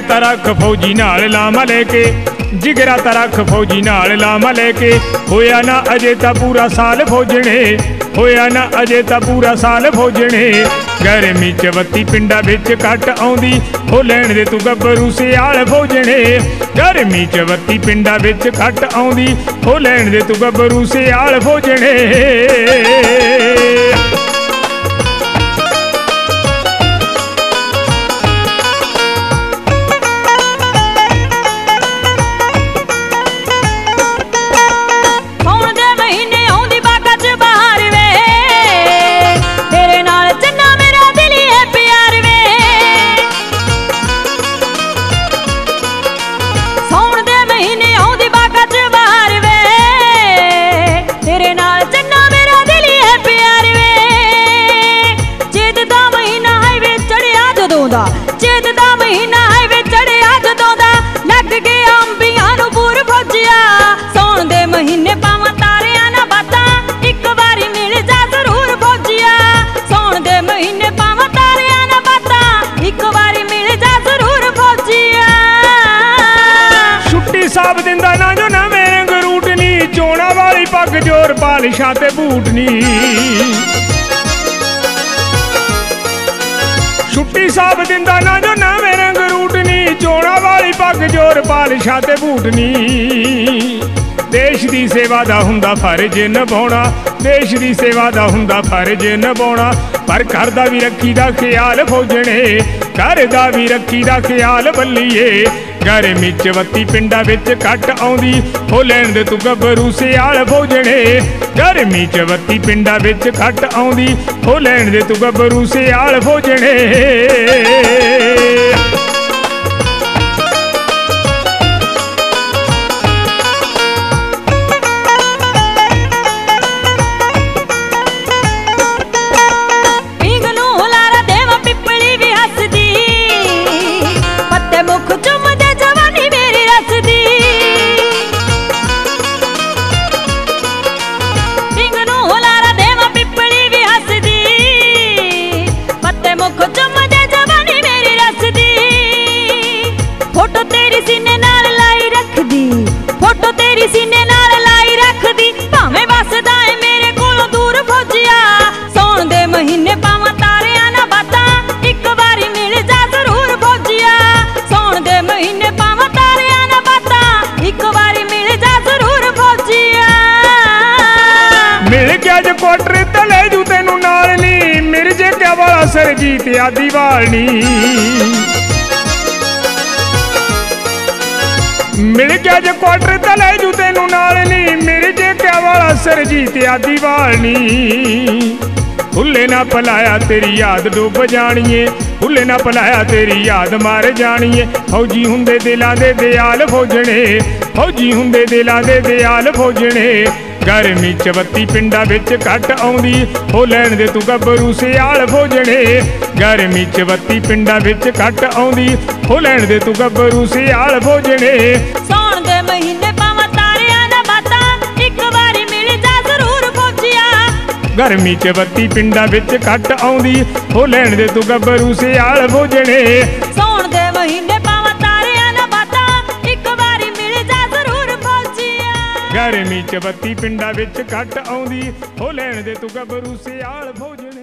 ਤਾਂ ਰੱਖ फौजी नाल लामा लेके, जिगरा ਤਾਂ ਰੱਖ फौजी नाल लामा लेके। होया ना अजे तां पूरा साल फौजने, होया ना अजे तां पूरा साल फौजने। गर्मी च बत्ती पिंडा विच घट आउंदी, हो लैण दे तू गब्बरू सियाल फौजने। गर्मी च बत्ती पिंडा विच घट आउंदी, हो लैण दे तू गब्बरू सियाल फौजने। चेत दा महीना है वे चढ़िया जदों दा, लग गया अंबियां नूं पूर फौजिया। सौण दे महीने पावां तारियां ना बातां, इक वारी मिल जा जरूर फौजिया। सौण दे महीने पावां तारियां ना बातां, इक वारी मिल जा जरूर फौजिया। छुट्टी साहब दिंदा ना जो नवें रंग रूट नी, चोणा वाली पग जोर पालिशां ते बूट नी। छुट्टी साहब दिंदा ना जो नवें रंग रूट नी, चोणा वाली पग जोर पालिशां ते बूट नी। देश दी सेवा दा हुंदा फर्ज निभाउणा, देश दी सेवा दा हुंदा फर्ज निभाउणा। पर घर दा भी रखी दा ख्याल फौजने, घर दा भी रखी दा ख्याल बल्लीए। गर्मी च बत्ती पिंडा विच घट आउंदी, हो लैण दे तू गब्बरू सियाल फौजने। गर्मी च बत्ती पिंडा विच घट आउंदी, हो लैण दे तू गब्बरू सियाल फौजने। फोटो तेरी सीने नाल लाई रखदी, भावें वसदा है मेरे कोलों दूर फौजिया। सौण दे महीने पावां तारियां ना बातां, इक वारी मिल जा जरूर फौजिया। सौण दे महीने पावां तारियां ना बातां, इक वारी मिल जा जरूर फौजिया। मिल गया जो कोटरे ते ले जू तैनू नाल नी, मिर्जे क्या वाला सरजीत आदि वालनी। मिल गया जो क्वार्टर ते ले जू तैनू नाल नी, मिर्जे क्या वाला सरजीत आदि वालनी। हुल्ले ना पलाया तेरी याद डुब जानिए, हुल्ले ना पलाया तेरी याद मर जानिए। फौजी हुंदे दिलां दे दयाल फौजने, फौजी हुंदे दिलां दे दयाल फौजने। गर्मी च बत्ती पिंडा विच घट आउंदी, हो लैण दे तू गब्बरू सियाल फौजने। गर्मी च बत्ती पिंडा विच घट आउंदी, हो लैण दे तू गब्बरू सियाल फौजने। सौण दे महीने पावां तारियां ना बातां, इक वारी मिल जा जरूर फौजिया। गर्मी च बत्ती पिंडा विच घट आउंदी, हो लैण दे तू गब्बरू सियाल फौजने। सौण दे महीने पावां तारियां ना बातां, इक वारी मिल जा जरूर फौजिया। गर्मी च बत्ती पिंडा विच घट आउंदी, हो लैण दे तू गब्बरू सियाल फौजने।